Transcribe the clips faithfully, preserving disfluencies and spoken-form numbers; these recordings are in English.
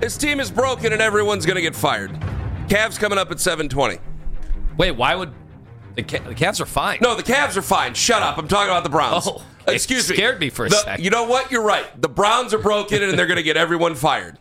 This team is broken and everyone's going to get fired. Cavs coming up at seven twenty. Wait, why would the, Ca- the Cavs are fine? No, the Cavs are fine. Shut up. I'm talking about the Browns. Oh, excuse me. Scared me for a the, second. You know what? You're right. The Browns are broken and they're going to get everyone fired.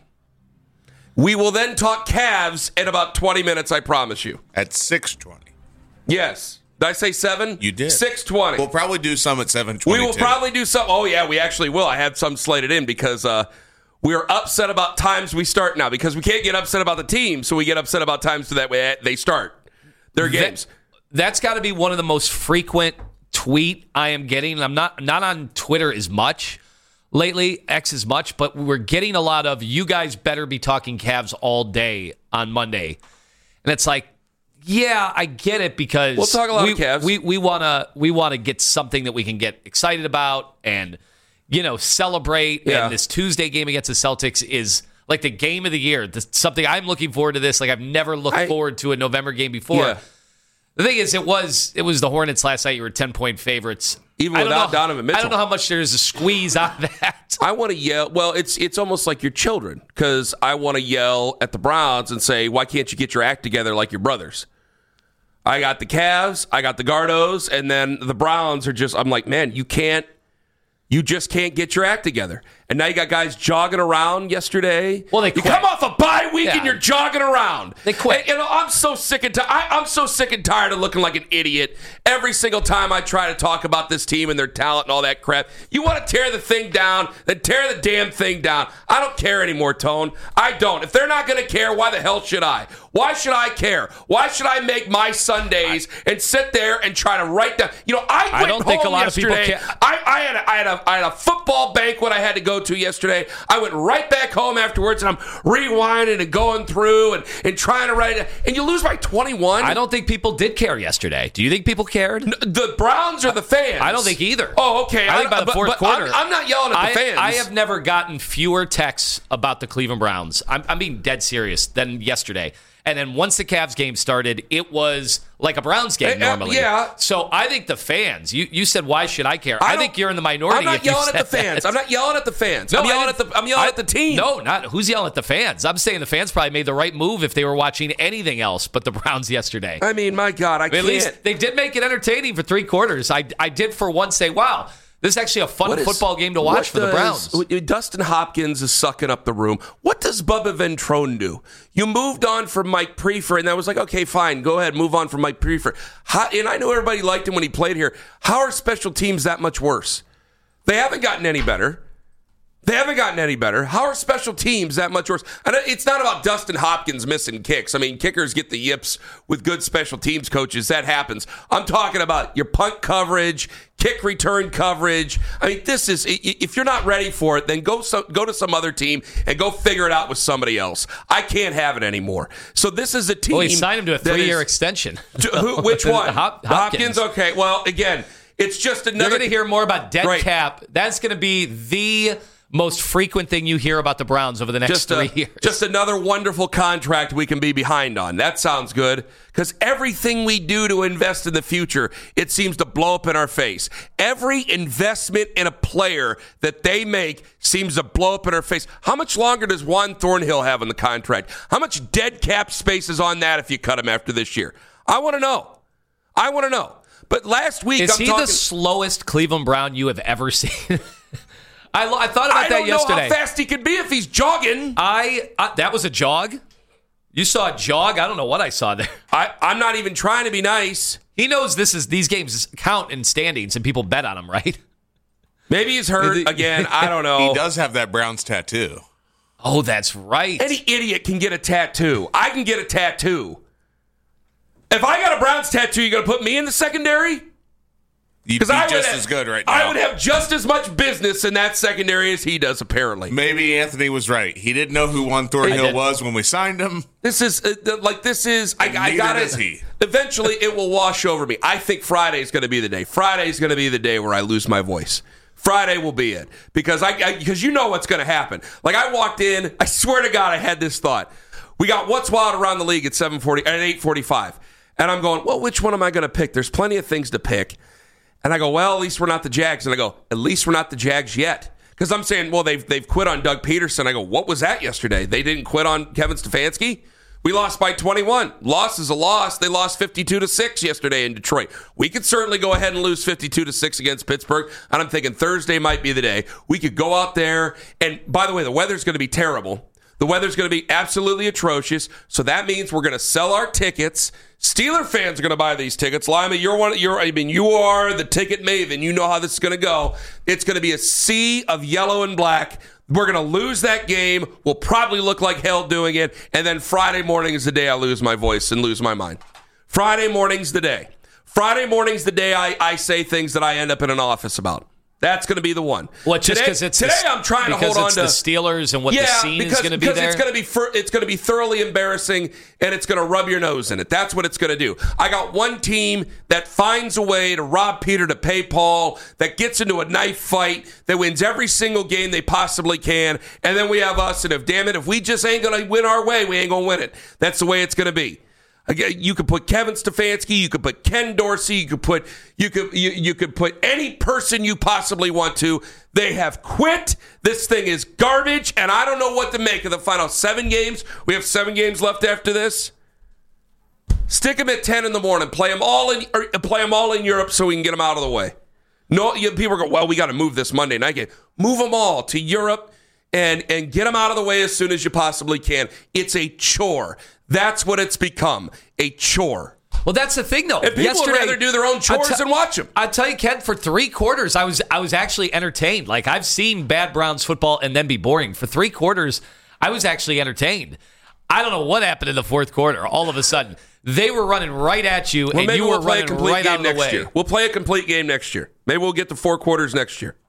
We will then talk Cavs in about twenty minutes, I promise you. At six twenty. Yes. Did I say seven? You did. six twenty. We'll probably do some at seven twenty. We will probably do some. Oh, yeah, we actually will. I had some slated in because uh, we are upset about times we start now because we can't get upset about the team, so we get upset about times so that way they start their games. That, that's got to be one of the most frequent tweet I am getting. I'm not not on Twitter as much lately, X as much, but we're getting a lot of, you guys better be talking Cavs all day on Monday. And it's like, yeah, I get it because we'll talk a lot we, of Cavs. We we want to we want to get something that we can get excited about and, you know, celebrate. Yeah. And this Tuesday game against the Celtics is like the game of the year. This, something I'm looking forward to this. Like I've never looked I, forward to a November game before. Yeah. The thing is, it was it was the Hornets last night. You were ten-point favorites. Even I don't without know, Donovan Mitchell. I don't know how much there's a squeeze out of that. I want to yell. Well, it's it's almost like your children because I want to yell at the Browns and say, why can't you get your act together like your brothers? I got the Cavs, I got the Gardos, and then the Browns are just, I'm like, man, you can't, you just can't get your act together. And now you got guys jogging around yesterday. Well, they you quit. come off a bye week Yeah. and you're jogging around. They quit. And, you know, I'm so sick and tired. I'm so sick and tired of looking like an idiot every single time I try to talk about this team and their talent and all that crap. You want to tear the thing down, then tear the damn thing down. I don't care anymore, Tone. I don't. If they're not going to care, why the hell should I? Why should I care? Why should I make my Sundays and sit there and try to write down? You know, I went I don't home think a lot yesterday. of people care. I, I, had a, I, had a, I had a football banquet I had to go to yesterday. I went right back home afterwards, and I'm rewinding and going through and, and trying to write it. And you lose by twenty-one. I don't think people did care yesterday. Do you think people cared? No, the Browns or the fans? I don't think either. Oh, okay. I think by the but, fourth but quarter. I'm, I'm not yelling at the I, fans. I have never gotten fewer texts about the Cleveland Browns. I'm, I'm being dead serious than yesterday. And then once the Cavs game started, it was like a Browns game Uh, uh, normally. yeah. So I think the fans, you, you said, why should I care? I I, think don't- you're in the minority. I'm not if you yelling at said the fans. that. I'm not yelling at the fans. No, I'm I yelling at didn't- the I'm yelling I- at the team. No, not who's yelling at the fans. I'm saying the fans probably made the right move if they were watching anything else but the Browns yesterday. I mean, my God, I At can't. least they did make it entertaining for three quarters. I, I did for once say, wow, this is actually a fun What is- football game to watch what for the does- Browns. Dustin Hopkins is sucking up the room. What does Bubba Ventrone do? You moved on from Mike Prefer, and that was like, okay, fine, go ahead, move on from Mike Prefer. How, and I know everybody liked him when he played here. How are special teams that much worse? They haven't gotten any better. They haven't gotten any better. How are special teams that much worse? And it's not about Dustin Hopkins missing kicks. I mean, kickers get the yips with good special teams coaches. That happens. I'm talking about your punt coverage, kick return coverage. I mean, this is, if you're not ready for it, then go some, go to some other team and go figure it out with somebody else. I can't have it anymore. So this is a team. Well, he signed him to a that three-year is- extension. To, who, which one? Hop- Hopkins. Hopkins. Okay. Well, again, it's just another. You're going to hear more about dead Right. cap. That's going to be the most frequent thing you hear about the Browns over the next just three a, years. Just another wonderful contract we can be behind on. That sounds good. Because everything we do to invest in the future, it seems to blow up in our face. Every investment in a player that they make seems to blow up in our face. How much longer does Juan Thornhill have in the contract? How much dead cap space is on that if you cut him after this year? I want to know. I want to know. But last week, Is I'm he talking, the slowest Cleveland Brown you have ever seen? I, I thought about I that don't know yesterday. how fast he could be if he's jogging. I, I that was a jog. You saw a jog. I don't know what I saw there. I, I'm not even trying to be nice. He knows this is these games count in standings and people bet on them, right? Maybe he's hurt again. I don't know. He does have that Browns tattoo. Oh, that's right. Any idiot can get a tattoo. I can get a tattoo. If I got a Browns tattoo, you going to put me in the secondary? You'd be I would just have- as good right now. I would have just as much business in that secondary as he does, apparently. Maybe Anthony was right. He didn't know who Juan I Thornhill did. was when we signed him. This is, uh, th- like, this is, I, I Neither got does it. he. Eventually, it will wash over me. I think Friday is going to be the day. Friday is going to be the day where I lose my voice. Friday will be it. Because I, I because you know what's going to happen. Like, I walked in, I swear to God, I had this thought. We got What's Wild around the league at seven forty, at eight forty-five. And I'm going, well, which one am I going to pick? There's plenty of things to pick. And I go, well, at least we're not the Jags. And I go, at least we're not the Jags yet. Because I'm saying, well, they've they've quit on Doug Peterson. I go, what was that yesterday? They didn't quit on Kevin Stefanski? We lost by twenty-one. Loss is a loss. They lost fifty-two to six yesterday in Detroit. We could certainly go ahead and lose fifty-two to six against Pittsburgh. And I'm thinking Thursday might be the day. We could go out there. And by the way, the weather's going to be terrible. The weather's going to be absolutely atrocious. So that means we're going to sell our tickets. Steeler fans are going to buy these tickets. Lima, you're one. You're. I mean, you are the ticket maven. You know how this is going to go. It's going to be a sea of yellow and black. We're going to lose that game. We'll probably look like hell doing it. And then Friday morning is the day I lose my voice and lose my mind. Friday morning's the day. Friday morning's the day I, I say things that I end up in an office about. That's going to be the one. Well, just today, it's today the, I'm trying to hold on it's to the Steelers and what yeah, the scene because, is going to be because there. It's going to be fur, it's going to be thoroughly embarrassing, and it's going to rub your nose in it. That's what it's going to do. I got one team that finds a way to rob Peter to pay Paul, that gets into a knife fight, that wins every single game they possibly can, and then we have us. And if damn it, if we just ain't going to win our way, we ain't going to win it. That's the way it's going to be. Again, you could put Kevin Stefanski, you could put Ken Dorsey, you could put you could you, you could put any person you possibly want to. They have quit. This thing is garbage, and I don't know what to make of the final seven games. We have seven games left after this. Stick them at ten in the morning. Play them all in or play them all in Europe so we can get them out of the way. No, you, people go, well, we got to move this Monday night game. Move them all to Europe and and get them out of the way as soon as you possibly can. It's a chore. That's what it's become, a chore. Well, that's the thing, though. And people Yesterday, would rather do their own chores t- than watch them. I tell you, Ken, for three quarters, I was I was actually entertained. Like, I've seen bad Browns football and then be boring. For three quarters, I was actually entertained. I don't know what happened in the fourth quarter. All of a sudden, they were running right at you, Well, and maybe you we'll were play a running complete right game out of the next way. year. We'll play a complete game next year. Maybe we'll get to four quarters next year.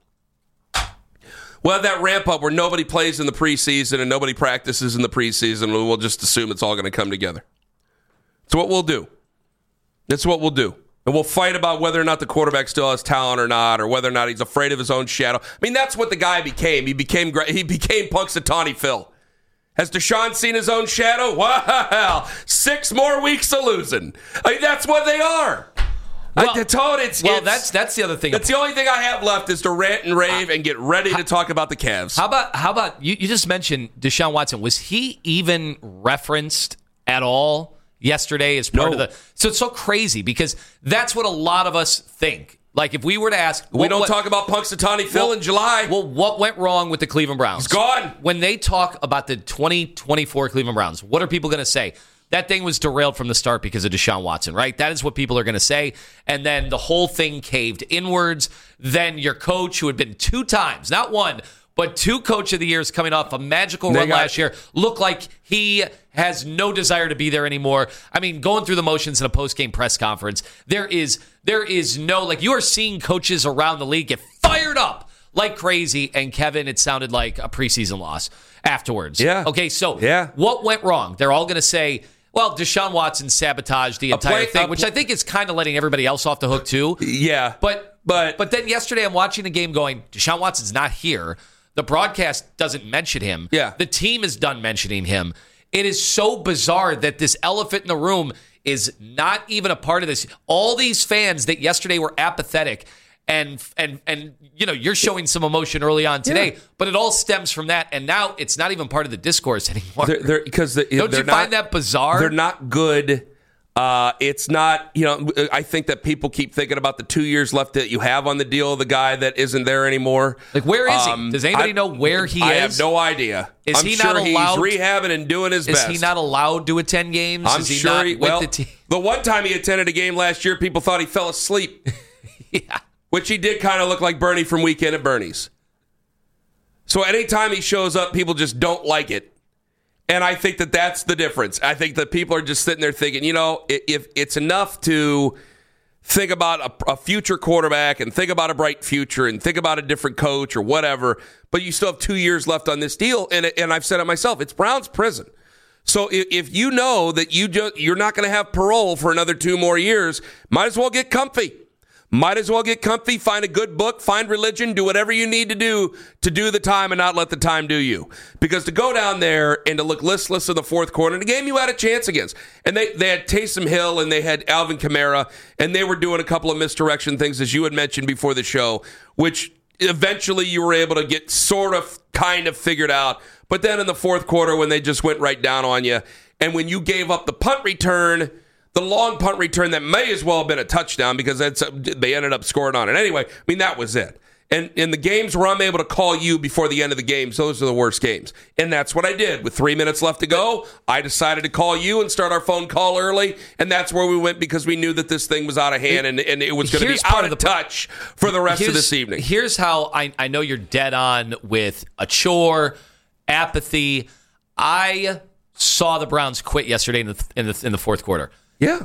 We'll have that ramp up where nobody plays in the preseason and nobody practices in the preseason. We'll just assume it's all going to come together. It's what we'll do. That's what we'll do. And we'll fight about whether or not the quarterback still has talent or not, or whether or not he's afraid of his own shadow. I mean, that's what the guy became. He became he became Punxsutawney Phil. Has Deshaun seen his own shadow? Wow. Six more weeks of losing. I mean, that's what they are. Well, I told it's, well it's, that's that's the other thing. That's the only thing I have left is to rant and rave and get ready to talk about the Cavs. How about how about you? You just mentioned Deshaun Watson. Was he even referenced at all yesterday as part No. of the? So it's so crazy because that's what a lot of us think. Like if we were to ask, we what, don't what, talk about Punxsutawney Phil well, in July. Well, what went wrong with the Cleveland Browns? He's gone. When they talk about the twenty twenty-four Cleveland Browns, what are people going to say? That thing was derailed from the start because of Deshaun Watson, right? That is what people are going to say. And then the whole thing caved inwards. Then your coach, who had been two times, not one, but two Coach of the Years coming off a magical They run got- last year, looked like he has no desire to be there anymore. I mean, going through the motions in a post-game press conference, there is there is no, like, you are seeing coaches around the league get fired up like crazy. And Kevin, it sounded like a preseason loss afterwards. Yeah. Okay, so Yeah. what went wrong? They're all going to say, well, Deshaun Watson sabotaged the entire play- thing, a which pl- I think is kind of letting everybody else off the hook too. Yeah. But But- but then yesterday I'm watching the game going, Deshaun Watson's not here. The broadcast doesn't mention him. Yeah. The team is done mentioning him. It is so bizarre that this elephant in the room is not even a part of this. All these fans that yesterday were apathetic and and and you know, you're showing some emotion early on today, Yeah. but it all stems from that, and now it's not even part of the discourse anymore. They're, they're, because the, Don't they're you not, find that bizarre? They're not good. Uh, it's not, you know, I think that people keep thinking about the two years left that you have on the deal of the guy that isn't there anymore. Like, where is Um, he? Does anybody I- know where he I is? have no idea. Is I'm he sure not allowed- he's rehabbing and doing his Is best. he not allowed to attend games? I'm is he sure not he, with well, the team? the one time he attended a game last year, people thought he fell asleep, Yeah. which he did kind of look like Bernie from Weekend at Bernie's. So anytime he shows up, people just don't like it. And I think that that's the difference. I think that people are just sitting there thinking, you know, if it's enough to think about a, a future quarterback and think about a bright future and think about a different coach or whatever, but you still have two years left on this deal. And and I've said it myself, it's Browns prison. So if, if you know that you just, you're not going to have parole for another two more years, might as well get comfy. Might as well get comfy, find a good book, find religion, do whatever you need to do to do the time and not let the time do you. Because to go down there and to look listless in the fourth quarter, in a game you had a chance against. And they, they had Taysom Hill and they had Alvin Kamara, and they were doing a couple of misdirection things, as you had mentioned before the show, which eventually you were able to get sort of kind of figured out. But then in the fourth quarter, when they just went right down on you, and when you gave up the punt return, the long punt return that may as well have been a touchdown because that's, they ended up scoring on it anyway. I mean, that was it. And in the games where I'm able to call you before the end of the games, those are the worst games. And that's what I did. With three minutes left to go, I decided to call you and start our phone call early. And that's where we went because we knew that this thing was out of hand and, and it was going to be out of, of touch for the rest of this evening. Here's how I, I know you're dead on with a chore, apathy. I saw the Browns quit yesterday in the, in the, in the fourth quarter. Yeah.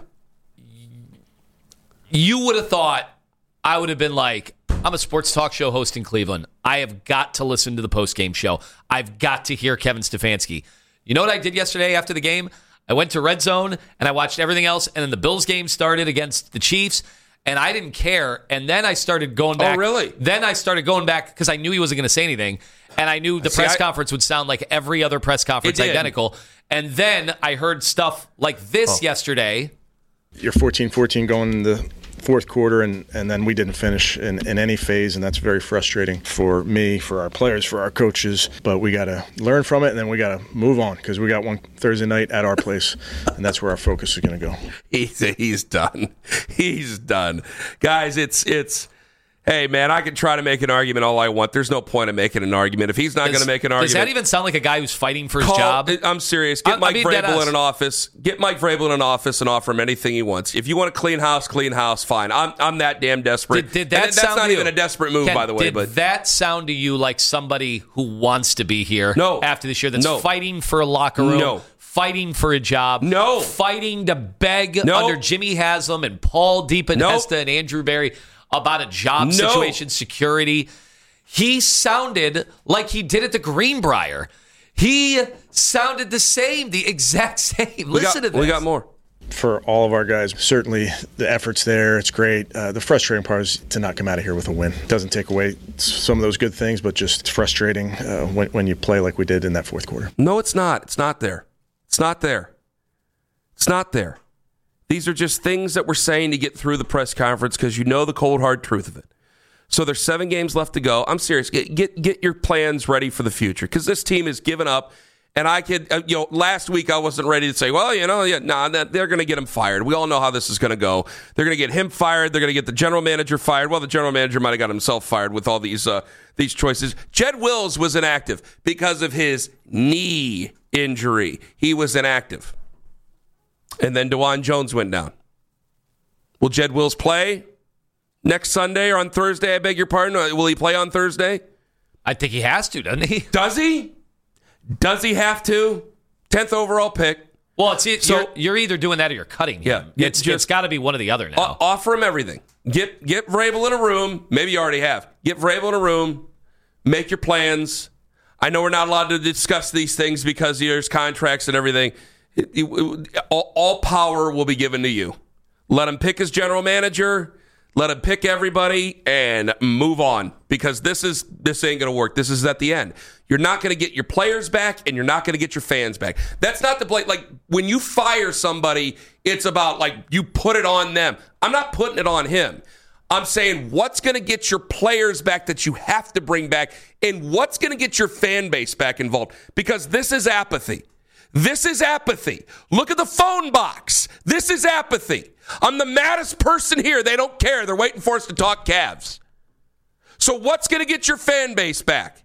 You would have thought I would have been like, I'm a sports talk show host in Cleveland. I have got to listen to the post-game show. I've got to hear Kevin Stefanski. You know what I did yesterday after the game? I went to Red Zone, and I watched everything else, and then the Bills game started against the Chiefs, and I didn't care. And then I started going back. Oh, really? Then I started going back because I knew he wasn't going to say anything, and I knew the See, press I, conference would sound like every other press conference, identical. And then I heard stuff like this oh. yesterday. You're fourteen fourteen going in the fourth quarter, and, and then we didn't finish in, in any phase, and that's very frustrating for me, for our players, for our coaches. But we got to learn from it, and then we got to move on because we got one Thursday night at our place, and that's where our focus is going to go. He's he's done. He's done, guys. It's it's. Hey, man, I can try to make an argument all I want. There's no point in making an argument. If he's not going to make an argument... Does that even sound like a guy who's fighting for his call, job? I'm serious. Get I'm, Mike I'm Vrabel in an office. Get Mike Vrabel in an office and offer him anything he wants. If you want to clean house, clean house, fine. I'm I'm that damn desperate. Did, did that and sound that's not to you, even a desperate move, Ken, by the way. Did but that sound to you like somebody who wants to be here no. after this year, that's no. fighting for a locker room? No. Fighting for a job, no. Fighting to beg no. under Jimmy Haslam and Paul DePodesta no. and Andrew Berry about a job no. situation, security. He sounded like he did at the Greenbrier. He sounded the same, the exact same. We Listen got, to this. We got more. For all of our guys, certainly the effort's there. It's great. Uh, the frustrating part is to not come out of here with a win. It doesn't take away some of those good things, but just it's frustrating uh, when, when you play like we did in that fourth quarter. No, it's not. It's not there. It's not there. It's not there. These are just things that we're saying to get through the press conference because you know the cold, hard truth of it. So there's seven games left to go. I'm serious. Get get, get your plans ready for the future because this team has given up. And I could, uh, you know, last week I wasn't ready to say, well, you know, yeah, nah, they're going to get him fired. We all know how this is going to go. They're going to get him fired. They're going to get the general manager fired. Well, the general manager might have got himself fired with all these uh, these choices. Jed Wills was inactive because of his knee injury. He was inactive. And then DeJuan Jones went down. Will Jed Wills play next Sunday or on Thursday? I beg your pardon. Will he play on Thursday? I think he has to, doesn't he? Does he? Does he have to? tenth overall pick. Well, it's it, so, you're, you're either doing that or you're cutting him. Yeah, it's just, it's got to be one or the other now. O- offer him everything. Get get Vrabel in a room. Maybe you already have. Get Vrabel in a room. Make your plans. I know we're not allowed to discuss these things because there's contracts and everything. It, it, it, all, all power will be given to you. Let him pick his general manager. Let him pick everybody and move on because this is this ain't going to work. This is at the end. You're not going to get your players back and you're not going to get your fans back. That's not the play. Like when you fire somebody, it's about like you put it on them. I'm not putting it on him. I'm saying what's going to get your players back that you have to bring back and what's going to get your fan base back involved because this is apathy. This is apathy. Look at the phone box. This is apathy. I'm the maddest person here. They don't care. They're waiting for us to talk Cavs. So what's going to get your fan base back?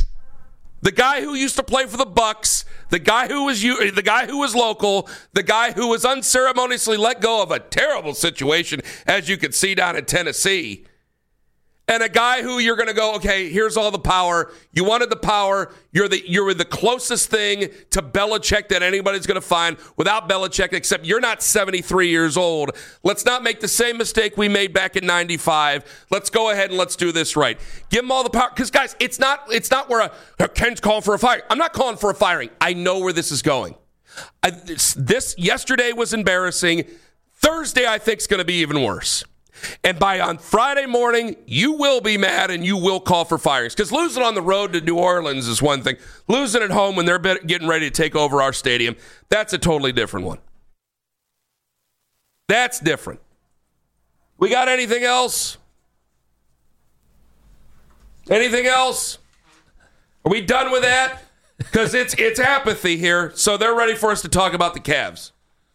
The guy who used to play for the Bucks, the guy who was you, the guy who was local, the guy who was unceremoniously let go of a terrible situation, as you could see down in Tennessee. And a guy who you're going to go, okay, here's all the power. You wanted the power. You're the you're the closest thing to Belichick that anybody's going to find without Belichick, except you're not seventy-three years old. Let's not make the same mistake we made back in ninety-five. Let's go ahead and let's do this right. Give them all the power. Because, guys, it's not it's not where a, Ken's calling for a fire. I'm not calling for a firing. I know where this is going. I, this, this yesterday was embarrassing. Thursday, I think, is going to be even worse. And by on Friday morning, you will be mad and you will call for firings. Because losing on the road to New Orleans is one thing. Losing at home when they're getting ready to take over our stadium, that's a totally different one. That's different. We got anything else? Anything else? Are we done with that? Because it's it's apathy here, so they're ready for us to talk about the Cavs.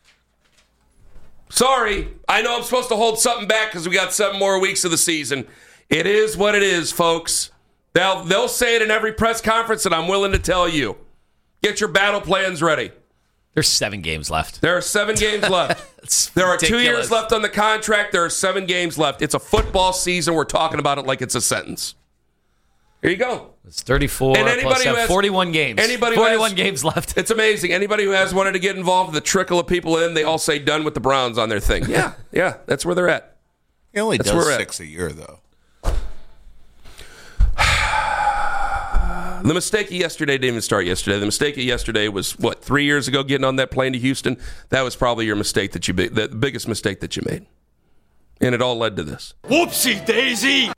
Sorry, I know I'm supposed to hold something back because we got seven more weeks of the season. It is what it is, folks. They'll, they'll say it in every press conference, and I'm willing to tell you. Get your battle plans ready. There's seven games left. There are seven games left. There are ridiculous. two years left on the contract. There are seven games left. It's a football season. We're talking about it like it's a sentence. Here you go. It's thirty-four And anybody plus who has- forty-one games. anybody who forty-one has- games left. It's amazing. Anybody who has wanted to get involved, the trickle of people in, they all say done with the Browns on their thing. Yeah, yeah, that's where they're at. He only That's where does we're at. six a year, though. The mistake of yesterday didn't even start yesterday. The mistake of yesterday was, what, three years ago getting on that plane to Houston? That was probably your mistake that you made, the biggest mistake that you made. And it all led to this. Whoopsie daisy!